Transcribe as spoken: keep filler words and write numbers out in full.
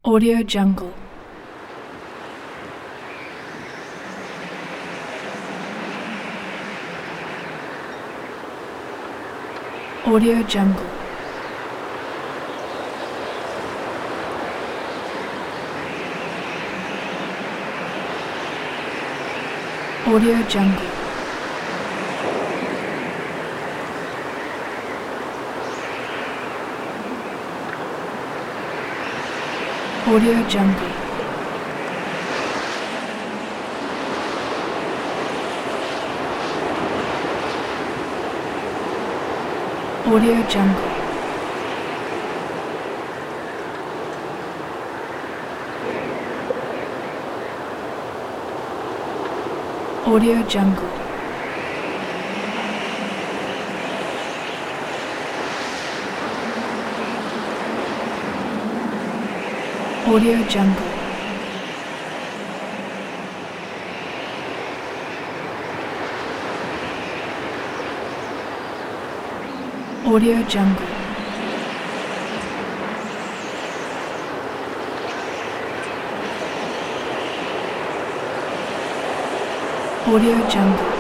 Audio Jungle. Audio Jungle. Audio Jungle. Audio Jungle. Audio Jungle. Audio Jungle. Audio Jungle. Audio Jungle. Audio Jungle.